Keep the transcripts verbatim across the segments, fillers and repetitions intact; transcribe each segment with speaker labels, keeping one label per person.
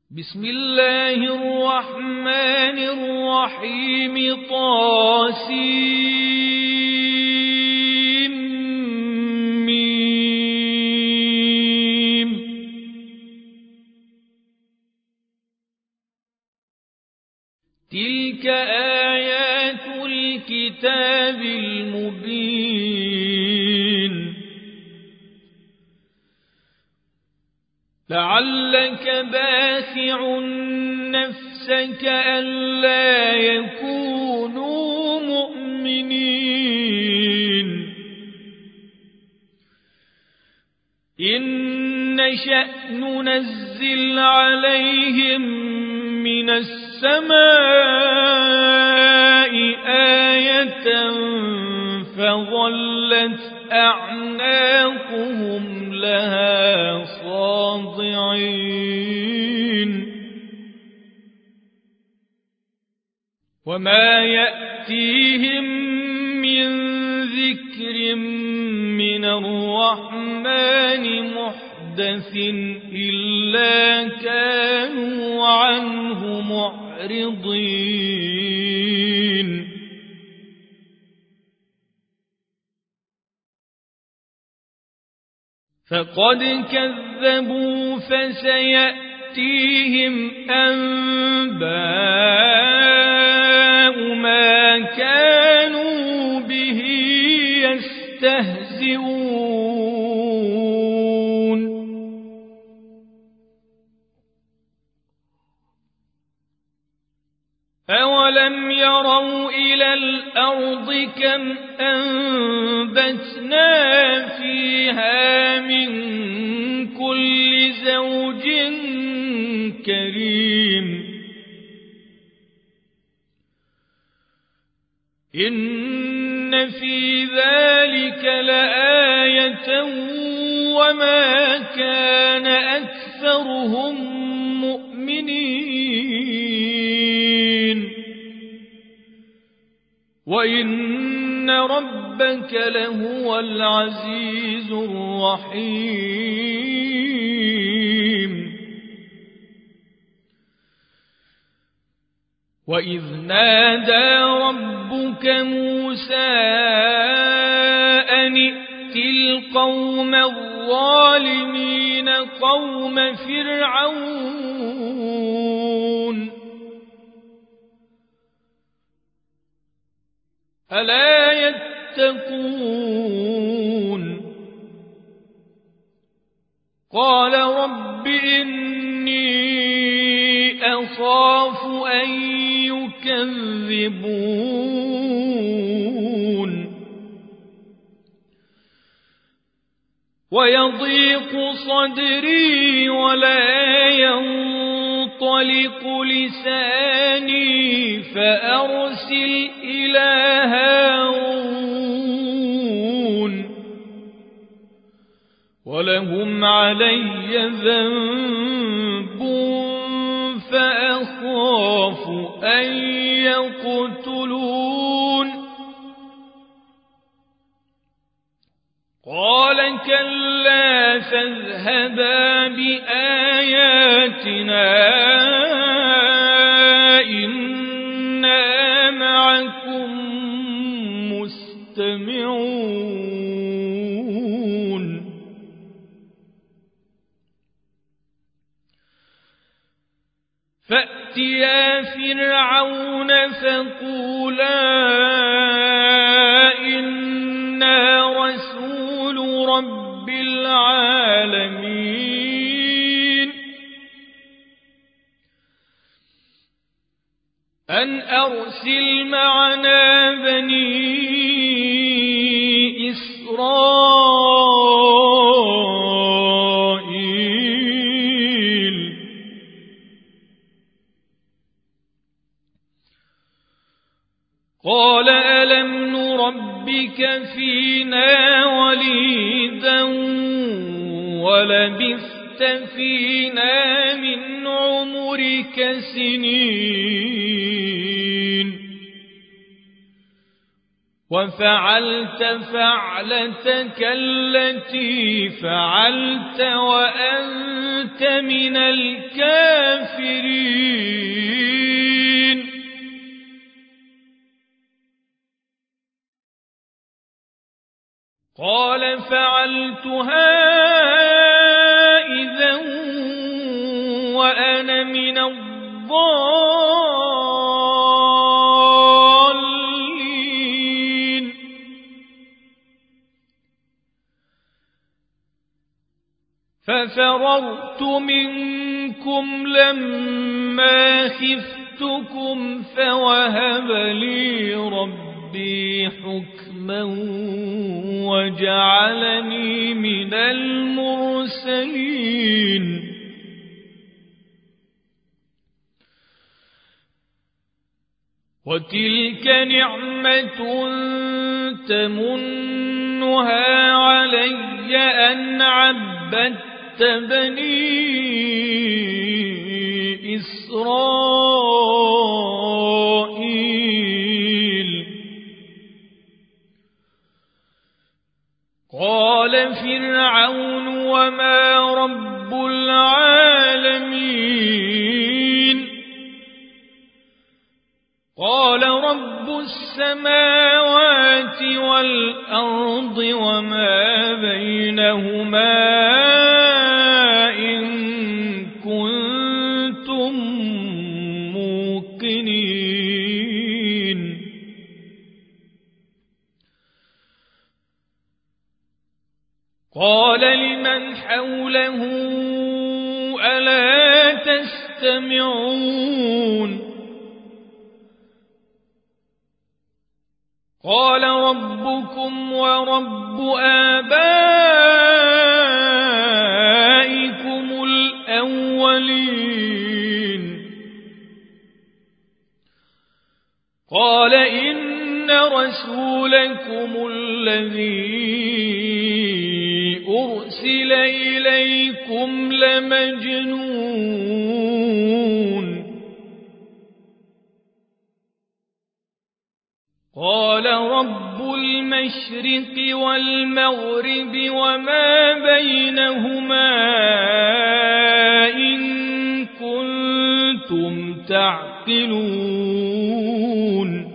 Speaker 1: بسم الله الرحمن الرحيم طاسيم ميم تلك آيات الكتاب المبين لعلك باخع نفسك ألا يكونوا مؤمنين إن نشأ ننزل عليهم من السماء آية فظلت أعناقهم لها خاضعين وما يأتيهم من ذكر من الرحمن محدث إلا كانوا عنه معرضين فقد كذبوا فسيأتيهم أنباء ما كانوا به يستهزئون أولم يروا إلى الأرض كم أنبتنا فيها من كل زوج كريم إن في ذلك لآية وما كان أكثرهم مؤمنين وإن ربك لهو العزيز الرحيم وإذ نادى ربك موسى أن ائت القوم الظالمين قوم فرعون ألا يتقون قال رب إني أخاف أن يكذبون ويضيق صدري ولا ينطلق لساني فأرسل إلى هارون ولهم علي ذنب فأخاف أن يقتلون قال كلا فاذهبا بآياتنا إنا معكم مستمعون فأتيا فرعون فقولا إنا رسول رب العالمين أن أرسل معنا بني إسرائيل قال ألم نربك فينا وليدا ولبثت فينا من عمرك سنين وفعلت فعلتك التي فعلت وأنت أنت من الكافرين قال فعلتها إذا وأنا من الضالين ففررت منكم لما خفتكم فوهب لي ربي حكما وجعلني من المرسلين وتلك نعمة تمنها علي أن عبدت بني إسرائيل قال فرعون وما رب العالمين قال رب السماوات والأرض وما بينهما إن كنتم موقنين قال لمن حوله ألا تستمعون قال ربكم ورب آبائكم الأولين قال إن رسولكم الذي أرسل إليكم لمجنون قال رب المشرق والمغرب وما بينهما إن كنتم تعقلون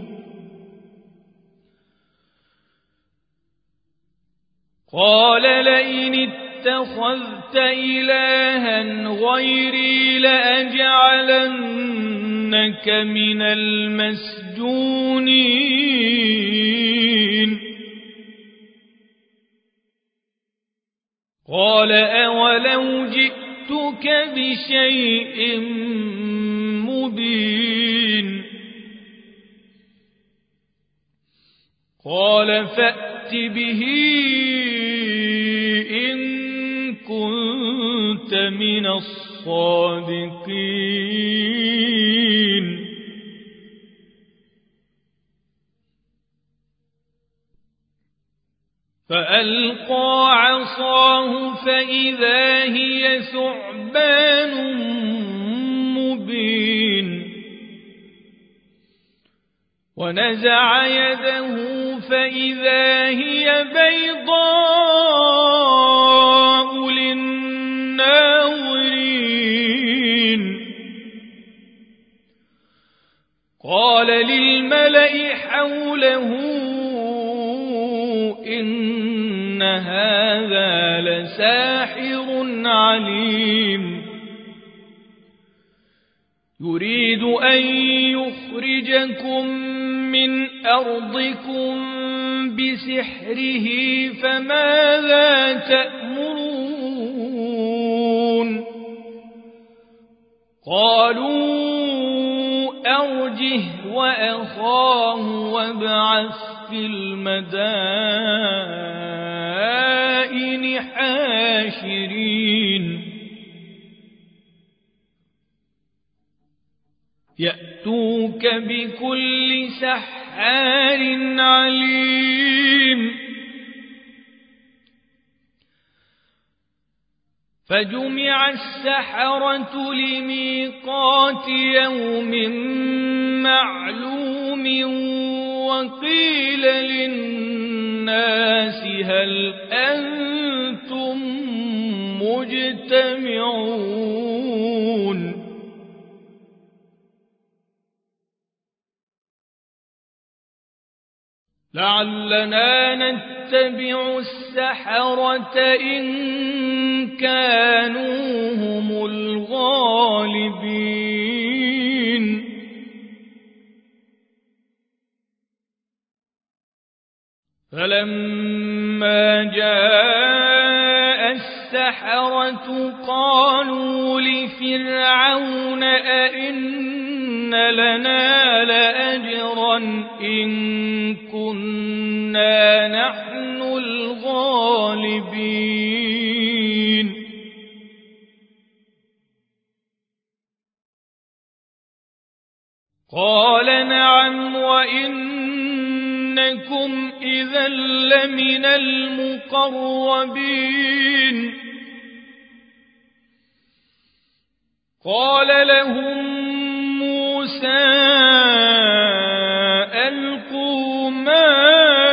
Speaker 1: قال لئن اتخذت إلها غيري لأجعلنك من المسجونين قال أولو جئتك بشيء مبين قال فأت به إن كنت من الصادقين فألقى عصاه فإذا هي ثعبان مبين ونزع يده فإذا هي بيضاء للناظرين قال للملأ حوله إن هذا لساحر عليم يريد أن يخرجكم من أرضكم بسحره فماذا تأمرون قالوا أرجه وأخاه وابعث في المدائن حاشرين يأتوك بكل سحار عليم فجمع السحرة لميقات يوم معلوم وقيل للناس هل أنتم مجرمون مجتمعون لعلنا نتبع السحرة إن كانوا هم الغالبين فلما جاء السحرة قالوا لفرعون أئن لنا لأجرا إن كنا نحن الغالبين قال نعم وإنكم إذا لمن المقربين قال لهم موسى ألقوا ما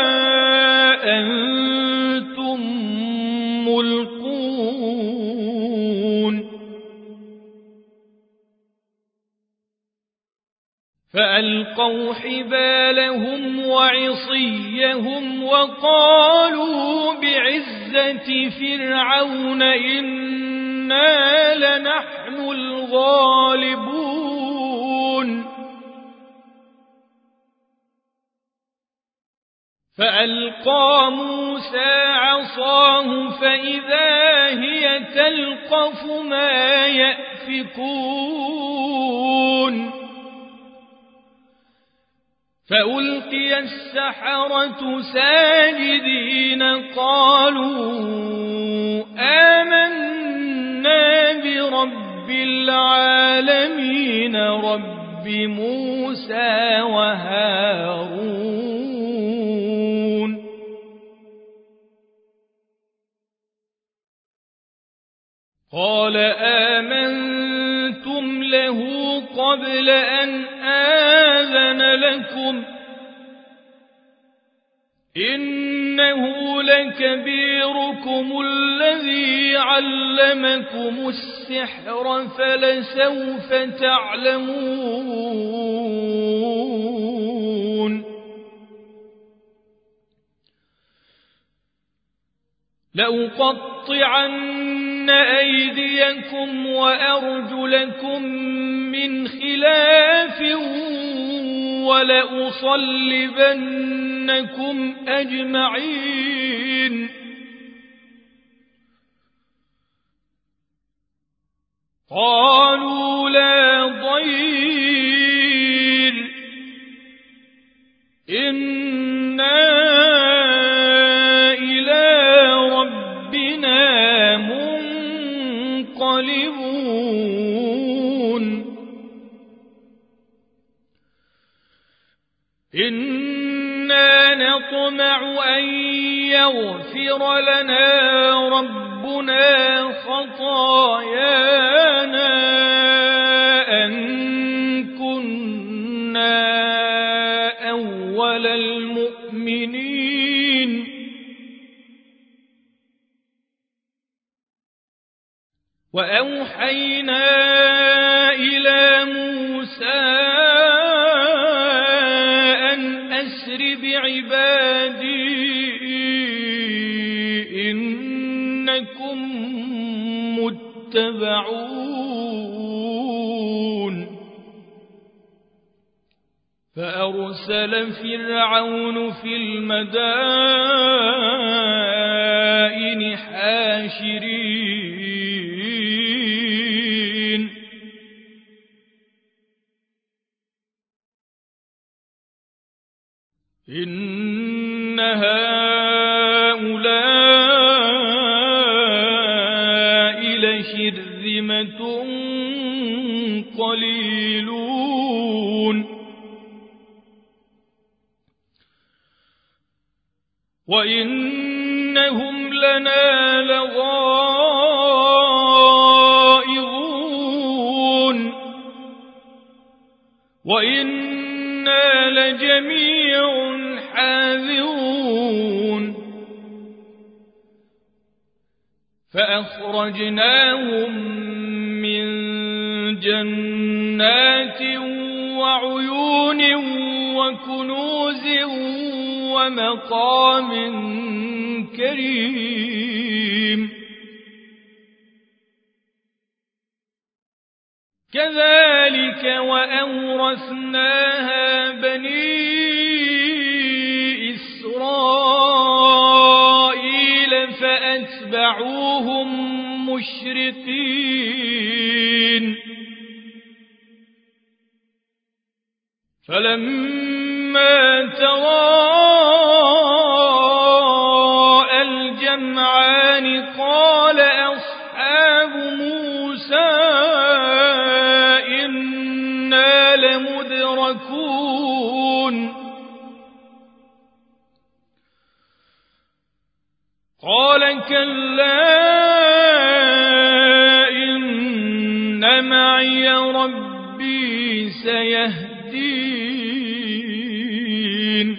Speaker 1: أنتم ملقون فألقوا حبالهم وعصيهم وقالوا بعزة فرعون إنا لنحن الغالبون فألقى موسى عصاه فإذا هي تلقف ما يأفكون فألقي السحرة ساجدين قالوا آمنا برب العالمين رب موسى وهارون قال آمنتم له قبل أن آذن لكم إنه لكبيركم الذي علمكم السحر فلسوف تعلمون لأقطعن أيديكم وأرجلكم من خلاف ولأصلبنكم أجمعين قالوا لا ضير إنا إلى ربنا منقلبون إنا نطمع أن يغفر لنا ربنا خطايانا أن كنا أول المؤمنين وأوحينا إلى موسى بعبادي إنكم متبعون فأرسل فرعون في المدائن حاشرين إن هؤلاء لشرذمة قليلون وإنهم لنا لغائظون وإنا لجميع حاذرون فأخرجناهم من جنات وعيون وكنوز ومقام كريم كذلك وأورثناها بني إسرائيل فأتبعوهم مشرقين فلما تراءى الجمعان قال أصحاب موسى إنا لمدركون قال كلا إن معي ربي سيهدين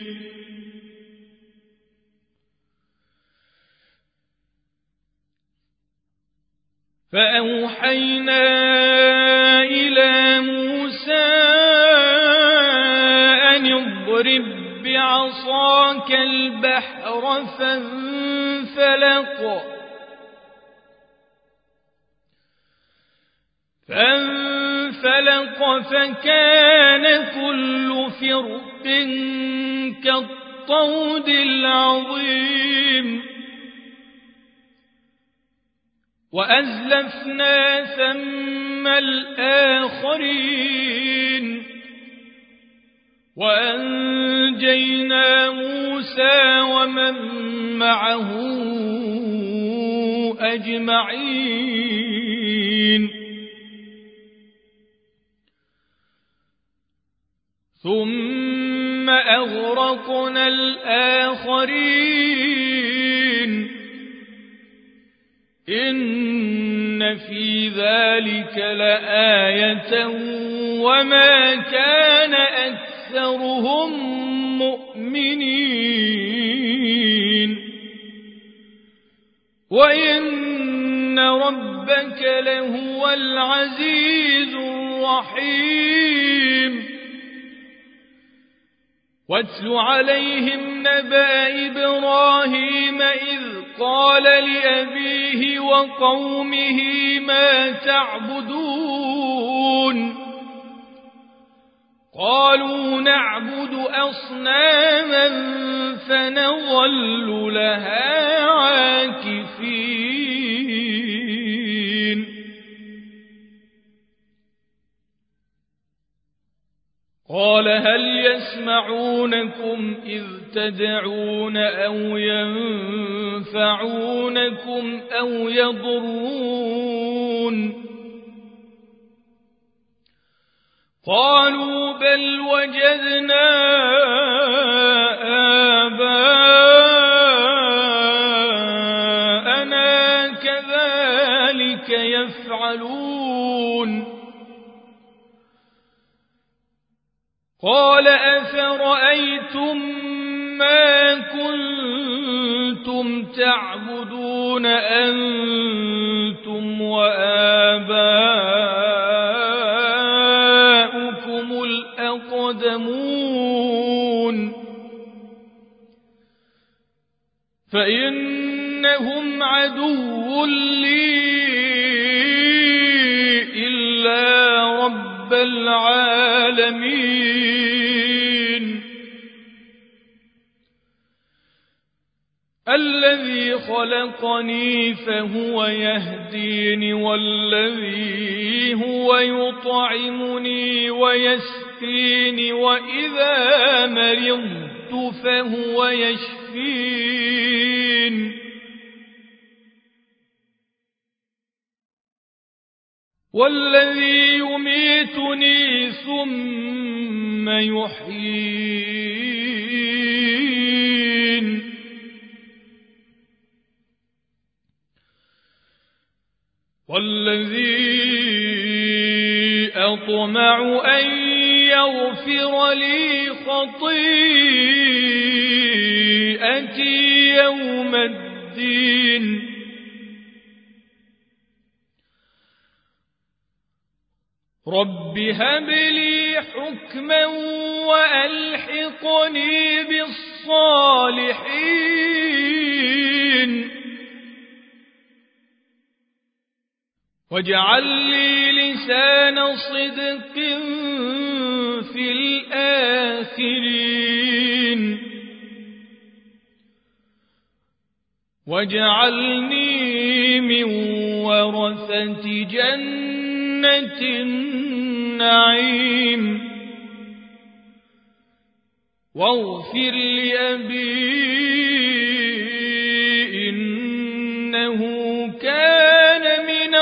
Speaker 1: فأوحينا إلى موسى أن اضرب بعصاك البحر فانفلق فانفلق فكان كل فرق كالطود العظيم وأزلفنا ثم الآخرين وأنجينا موسى ومن معه أجمعين ثم أغرقنا الآخرين إن في ذلك لآية وما كان أكثرهم مؤمنين وإن ربك لهو العزيز الرحيم واتل عليهم نبأ إبراهيم إذ قال لأبيه وقومه ما تعبدون قالوا نعبد أصناما فنظل لها عاكفين قال هل يسمعونكم إذ تدعون أو ينفعونكم أو يضرون قالوا بل وجدنا آباءنا كذلك يفعلون قال أفرأيتم ما كنتم تعبدون أنتم وآباؤكم الأقدمون فإنهم عدو لي إلا رب العالمين الذي خلقني فهو يهدين والذي هو يطعمني ويسقين وإذا مرضت فهو يشفين والذي يميتني ثم يحيين والذي أطمع أن يغفر لي خطيئتي يوم الدين رب هب لي حكما وألحقني بالصالحين واجعل لي لسان صدق في الآخرين واجعلني من ورثة جنة النعيم واغفر لأبي إنه كان من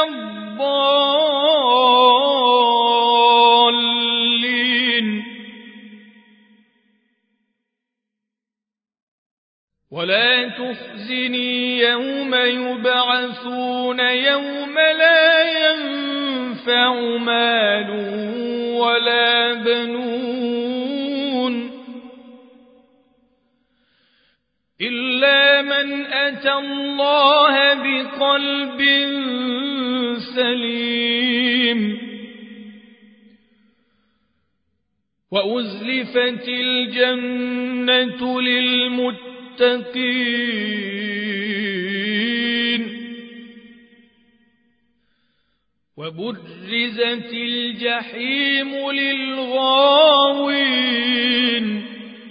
Speaker 1: الضالين ولا تخزني يوم يبعثون يوم لا ينفع مال ولا بنون إلا من أتى الله بقلب سليم وأزلفت الجنة للمتقين وبرزت الجحيم للغاوين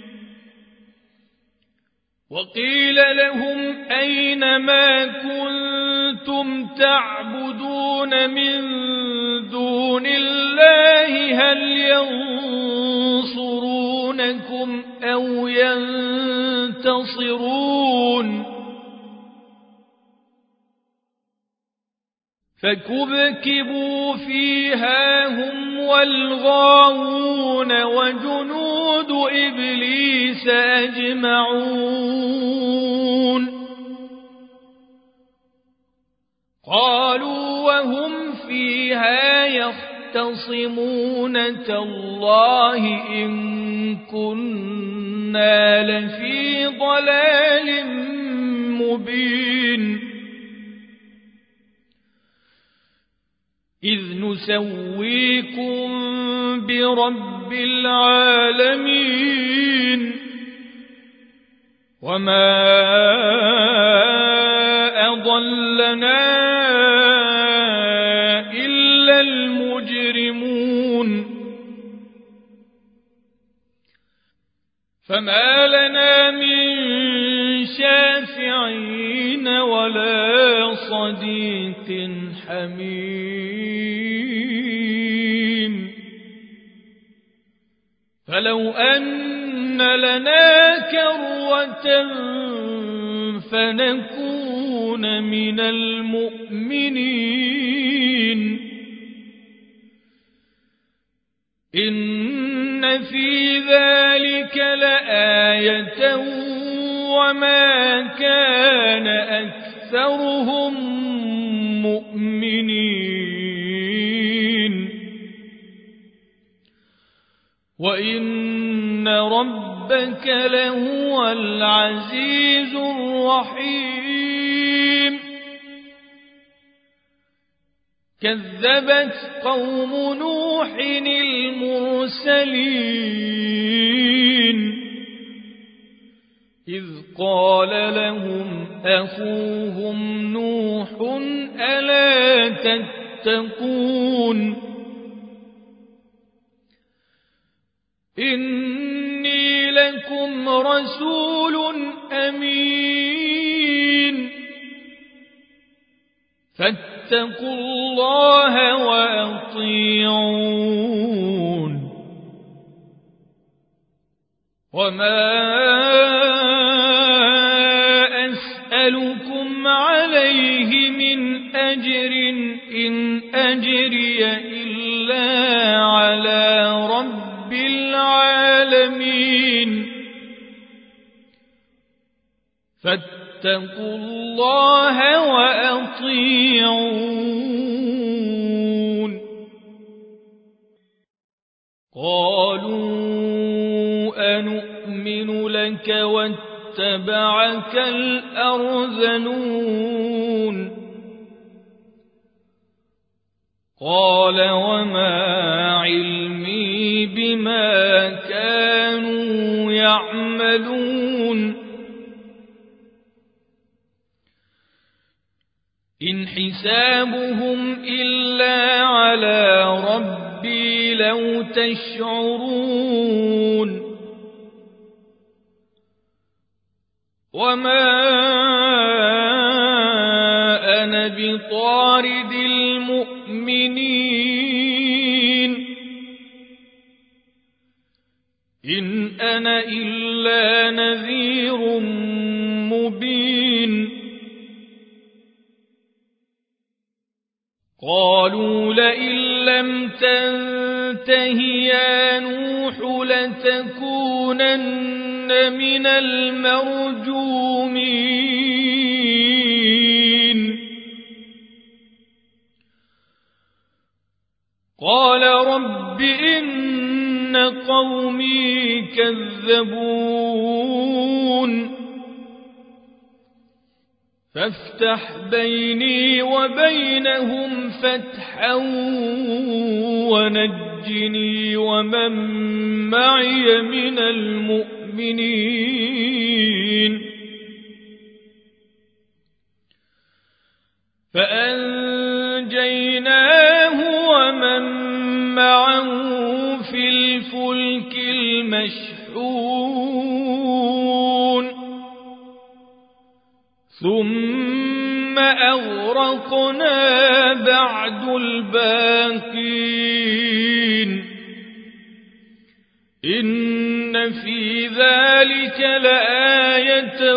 Speaker 1: وقيل لهم أين ما كنتم تعبدون من دون الله هل ينصرونكم أو ينتصرون فكبكبوا فيها هم والغاوون وجنود إبليس أجمعون قالوا وهم فيها يختصمون تالله إن كنا لفي ضلال مبين إذ نسويكم برب العالمين وما أضلنا إلا المجرمون فما لنا من شافعين ولا صديق حميم فلو أن لنا كروة فنكون من المؤمنين إن في ذلك لآية وما كان أكثرهم مؤمنين وإن ربك لهو العزيز الرحيم كذبت قوم نوح المرسلين إذ قال لهم أخوهم نوح ألا تتقون إني لكم رسول أمين فاتقوا الله وأطيعون وما أسألكم عليه من أجر إن أجري إلا على رب العالمين فاتقوا الله وأطيعون قالوا أنؤمن لك واتبعك الأرذلون قال وما بما كانوا يعملون إن حسابهم إلا على ربي لو تشعرون وما أنا بطارد المؤمنين إن أنا إلا نذير مبين قالوا لئن لم تنته يا نوح لتكونن من المرجومين قال رب إن قومي كذبون فافتح بيني وبينهم فتحا ونجني ومن معي من المؤمنين فأنجيناه ومن معه في الفلك المشحون ثم أغرقنا بعد الباقين إن في ذلك لآية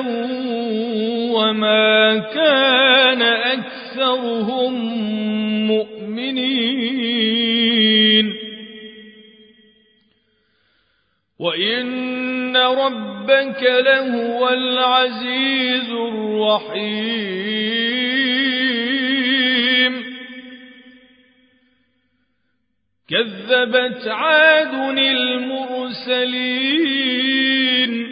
Speaker 1: وما كان أكثرهم مؤمنين وإن ربك لهو العزيز الرحيم كذبت عاد المرسلين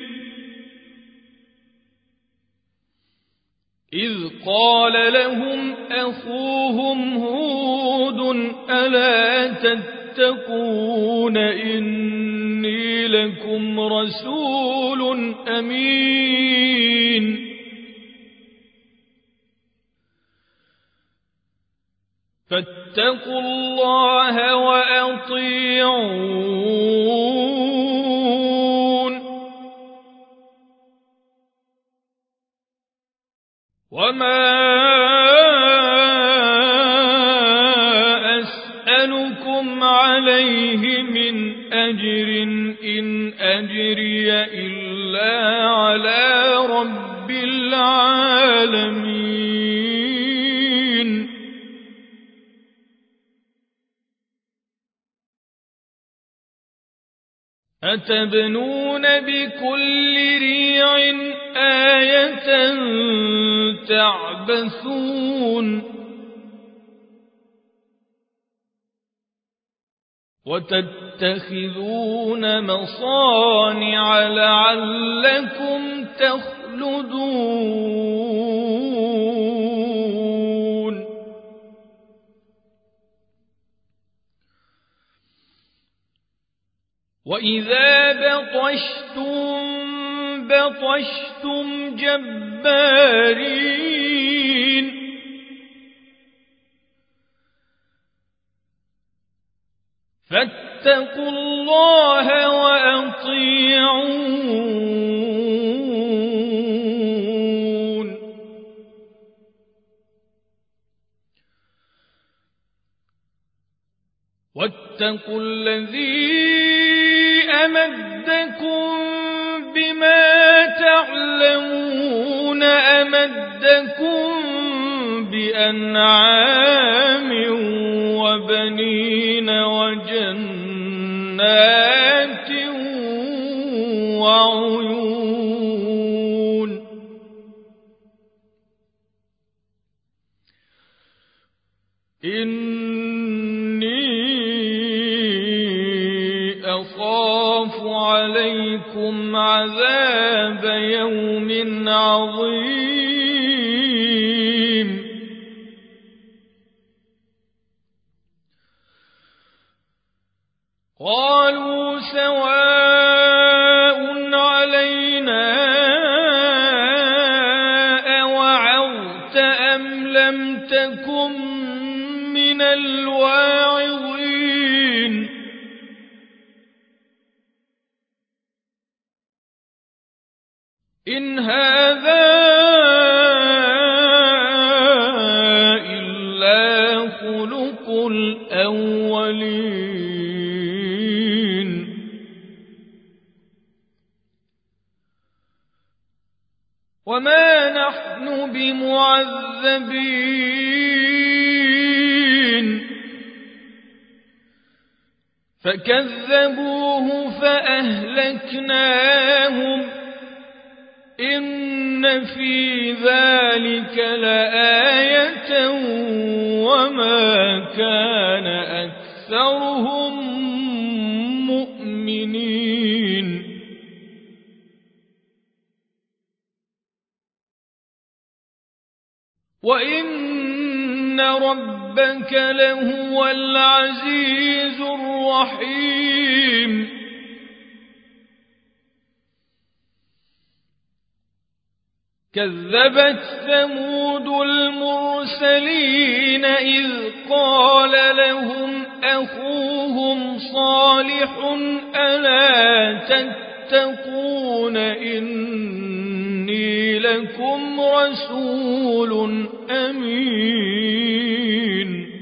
Speaker 1: إذ قال لهم أخوهم هود ألا تتقون إني لكم رسول أمين فاتقوا الله وأطيعون وما أسألكم عليه من أجر إن أجري إلا على رب العالمين أتبنون بكل ريع آية تعبثون وتتخذون مصانع لعلكم تخلدون وإذا بطشتم بطشتم جبارين فاتقوا الله وأطيعون واتقوا الذي أمدكم بما تعلمون أمدكم بأنعام وبنين وجنات وعيون إني أخاف عليكم عذاب يوم عظيم قالوا سواء علينا أوعظت أم لم تكن من الواعظين إن هذا إلا خلق الأولين وما نحن بمعذبين فكذبوه فأهلكناهم إن في ذلك لآية وما كان أكثرهم مؤمنين وإن ربك لهو العزيز الرحيم كذبت ثمود المرسلين إذ قال لهم أخوهم صالح ألا تتقون إني لكم رسول أمين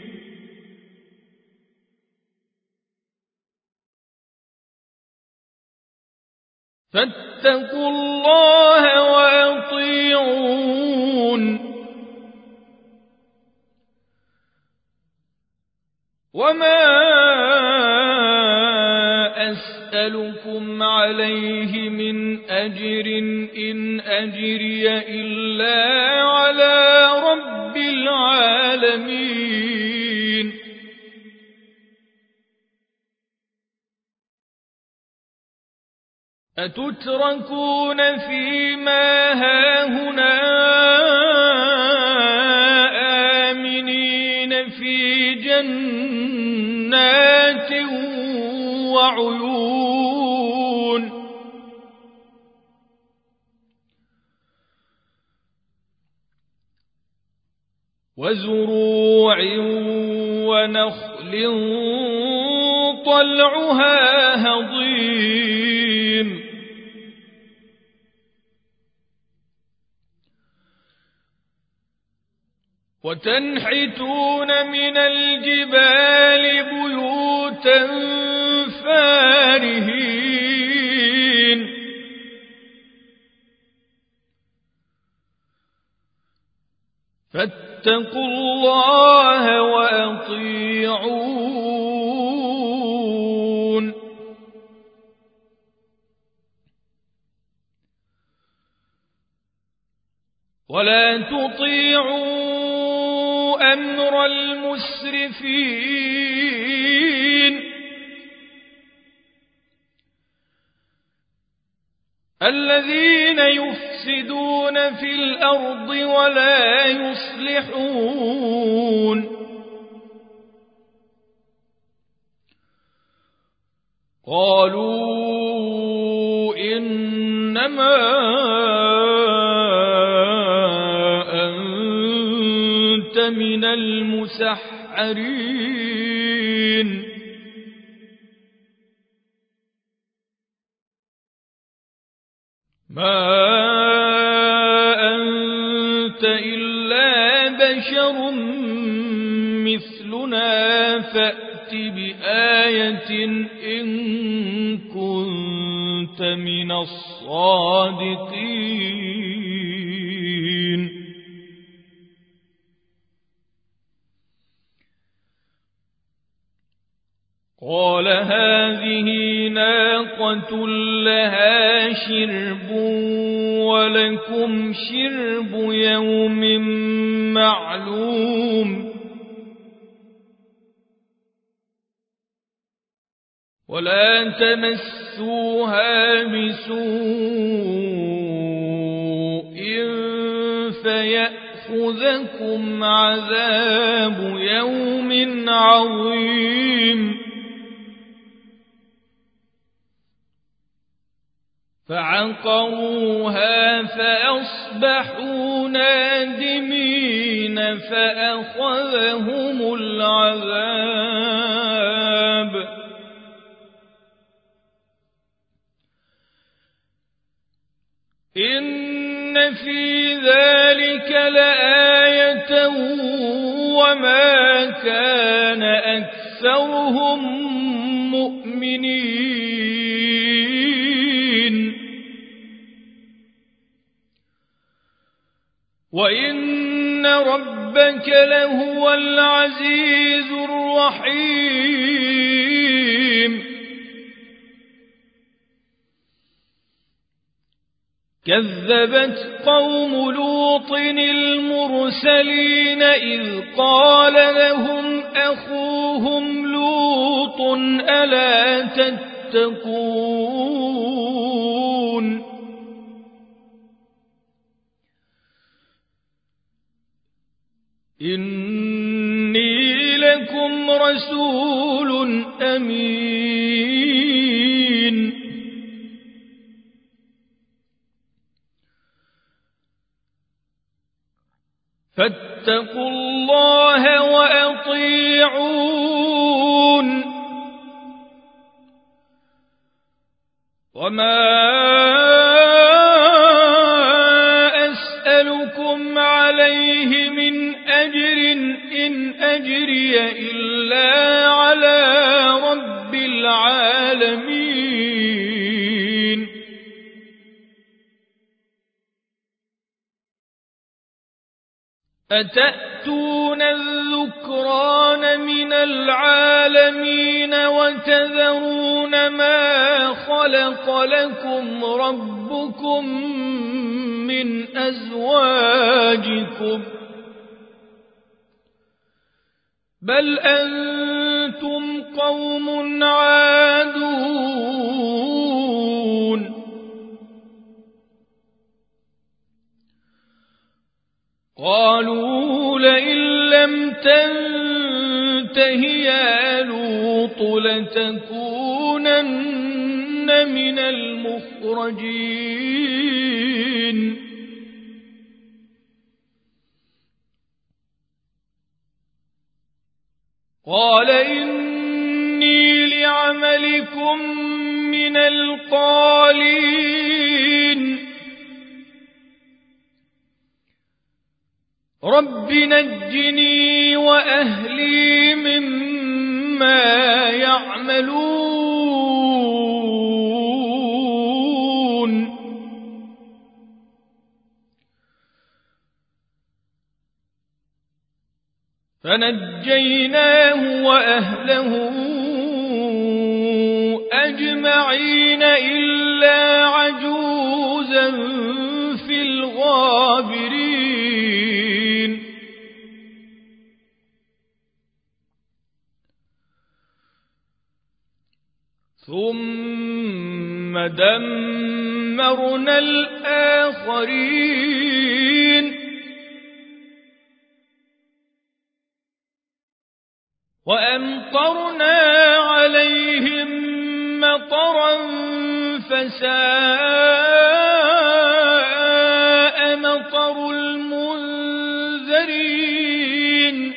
Speaker 1: فاتقوا الله وأطيعون وما أسألكم عليه من أجر إن أجري إلا على رب العالمين أتتركون فيما هاهنا آمنين في جنات وعيون وزروع ونخل طلعها هضيم وتنحتون من الجبال بيوتا فارهين فاتقوا الله وأطيعون ولا تطيعوا أمر المسرفين الذين يفسدون في الأرض ولا يصلحون قالوا إنما أنت من المسحرين ما أنت إلا بشر مثلنا فأت بآية إن كنت من الصادقين قال هذه ناقة لها شرب ولكم شرب يوم معلوم ولا تمسوها بسوء فيأخذكم عذاب يوم عظيم فعقروها فأصبحوا نادمين فأخذهم العذاب إن في ذلك لآية وما كان أكثرهم مؤمنين وإن ربك لهو العزيز الرحيم كذبت قوم لوط المرسلين إذ قال لهم أخوهم لوط ألا تتقون إني لكم رسول أمين فاتقوا الله وأطيعون وما أسألكم عليه من أجر إن أجري إلا على رب العالمين أتأتون الذكران من العالمين وتذرون ما خلق لكم ربكم من أزواجكم بل أنتم قوم عادون قالوا لئن لم تنته يا لوط لتكونن من المخرجين قال إني لعملكم من القالين رب نجني وأهلي مما يعملون فنجيناه وأهله أجمعين إلا عجوزا في الغابرين ثم دمرنا الآخرين وأمطرنا عليهم مطرا فساء مطر المنذرين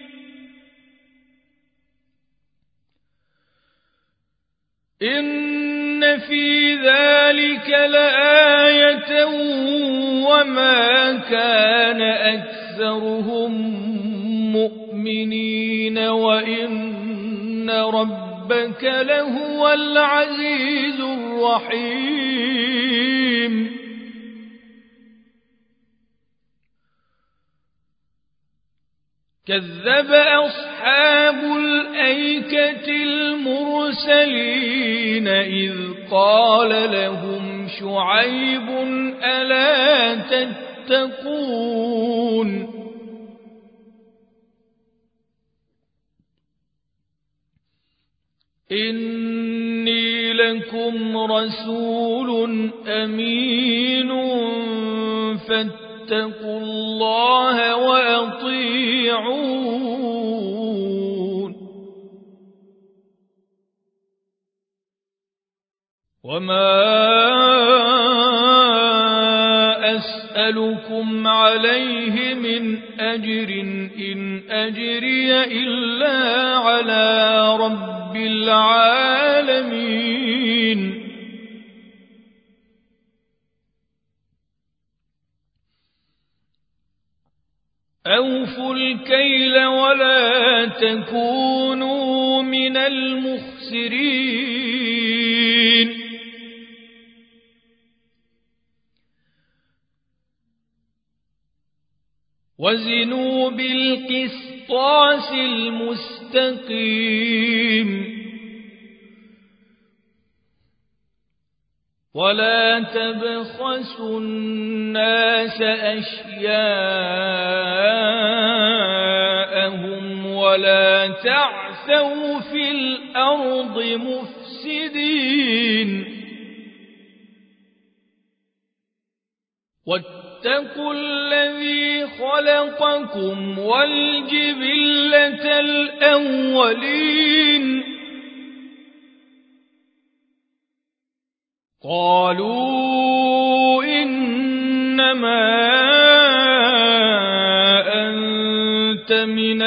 Speaker 1: إن في ذلك لآية وما كان أكثرهم مؤمنين وإن ربك لهو العزيز الرحيم كذب أصحاب الأيكة المرسلين إذ قال لهم شعيب ألا تتقون إني لكم رسول أمين فاتقوا الله وأطيعون وما أسألكم عليه من أجر إن أجري إلا على رب العالمين أوفوا الكيل ولا تكونوا من المخسرين وزنوا بالقسطاس المستقيم ولا تبخسوا الناس أشياءهم ولا تعثوا في الأرض مفسدين واتقوا الذي خلقكم والجبلة الأولين قالوا إنما أنت من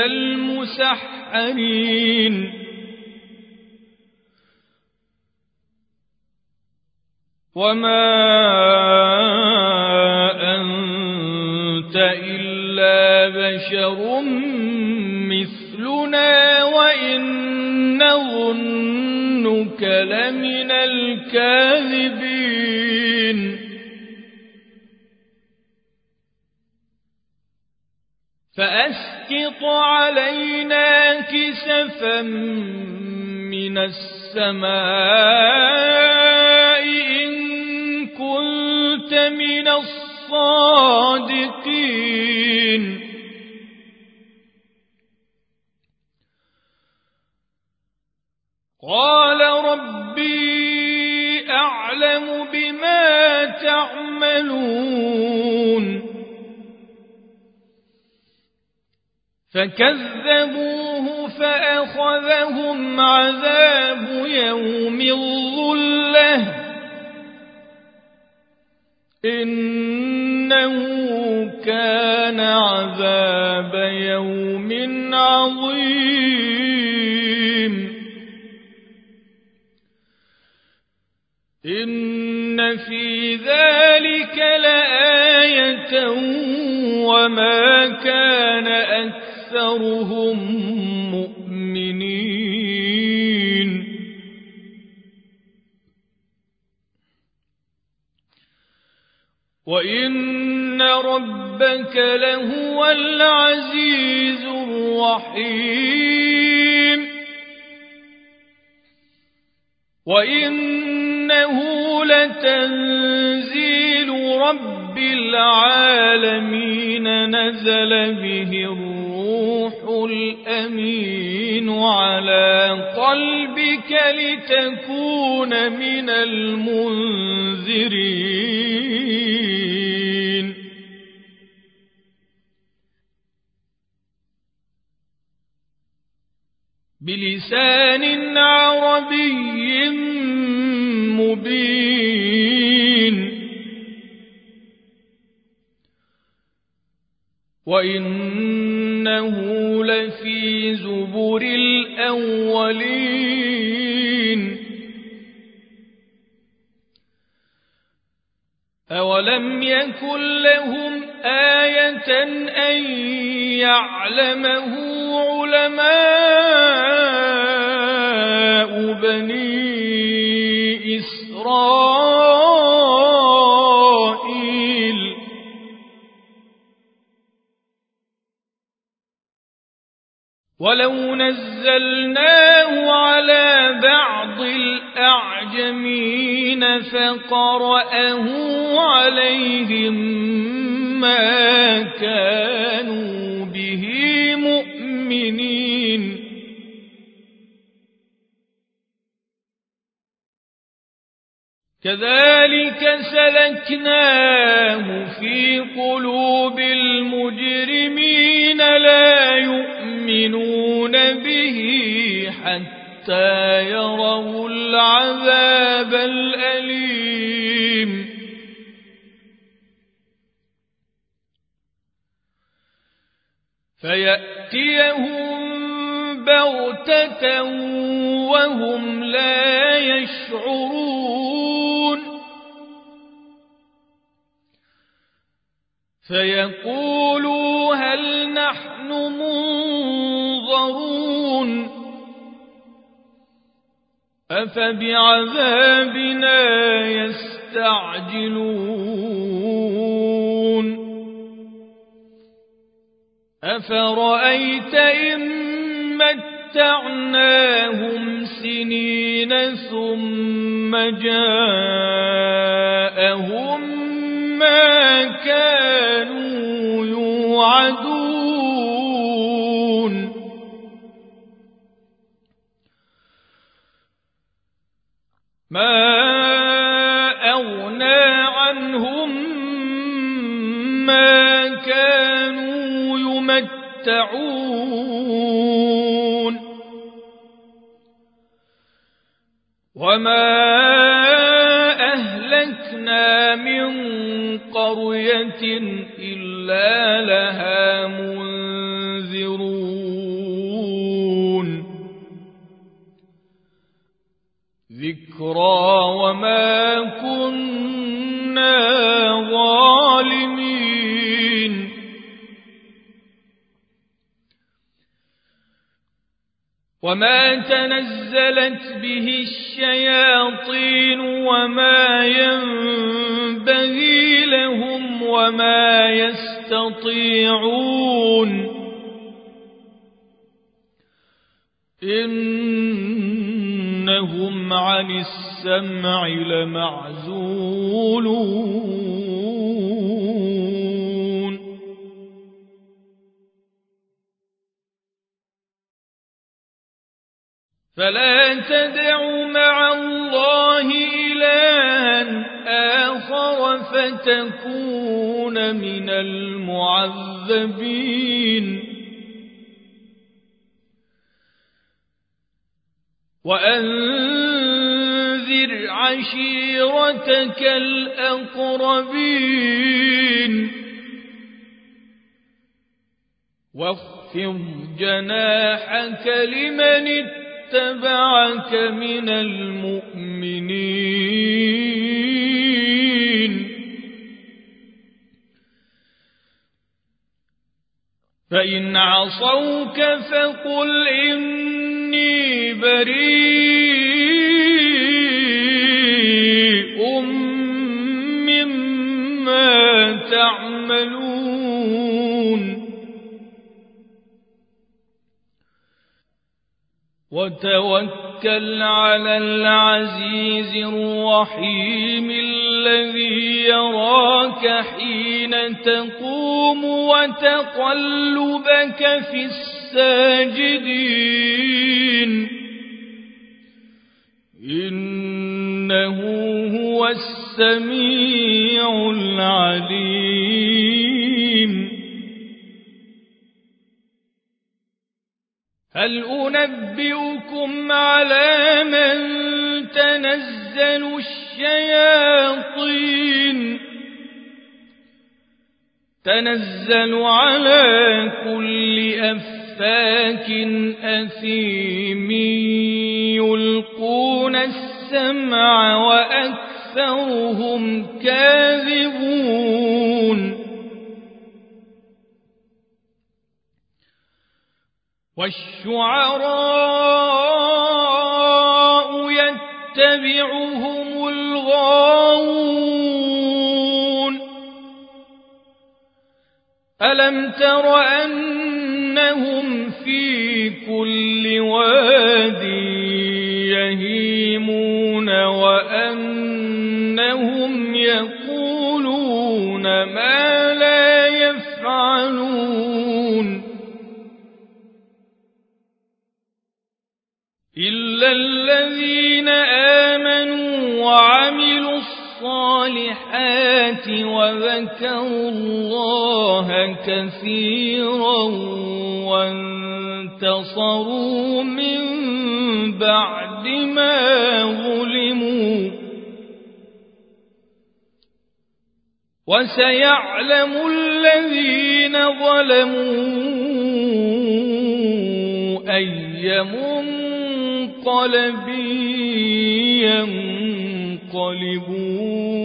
Speaker 1: المسحرين وما أنت إلا بشر مثلنا وإن نظنك لمن الكاذبين فأسقط علينا كسفا من السماء إن كنت من الصادقين قال ربي أعلم بما تعملون فكذبوه فأخذهم عذاب يوم الظلة إنه كان عذاب يوم عظيم إن في ذلك لآية وما كان أكثرهم مؤمنين وإن ربك لهو العزيز الرحيم وإنه لتنزيل رب العالمين نزل به الروح الأمين على قلبك لتكون من المنذرين بلسان عربي مبين وإنه لفي زبر الأولين أولم يكن لهم آية أن يعلمه علماء بني إسرائيل ولو نزلناه على بعض الأعجمين فقرأه عليهم ما كانوا به مؤمنين كذلك سلكناه في قلوب المجرمين لا يؤمنون به حتى يروا العذاب الأليم فيأتيهم بغتة وهم لا يشعرون فيقولوا هل نحن منظرون أفبعذابنا يستعجلون أفرأيت إن متعناهم سنين ثم جاءهم ما كانوا يوعدون ما أغنى عنهم ما كانوا يمتعون وما أهلكنا من قرية إلا لها منذرون ذكرى وما كنا ظالمين وما تنزلت به الشياطين وما ينبغي لهم وما يستطيعون إنهم عن السمع لمعزولون فلا تدع مع الله إلها آخر فتكون من المعذبين وأنذر عشيرتك الأقربين واخفض جناحك لمن اتبعك من المؤمنين فإن عصوك فقل إني بريء مما تعملون وتوكل على العزيز الرحيم الذي يراك حين تقوم وتقلبك في الساجدين إنه هو السميع العليم هل أنبئكم على من تنزل الشياطين تنزل على كل أفاك أثيم يلقون السمع وأكثرهم كاذبون والشعراء يتبعهم الغاوون ألم تر أنهم في كل واد يهيمون وأنهم يقولون ما لا يفعلون إلا الذين آمنوا وعملوا الصالحات وذكروا الله كثيرا وانتصروا من بعد ما ظلموا وسيعلم الذين الذين ظلموا أي منقلب ينقلبون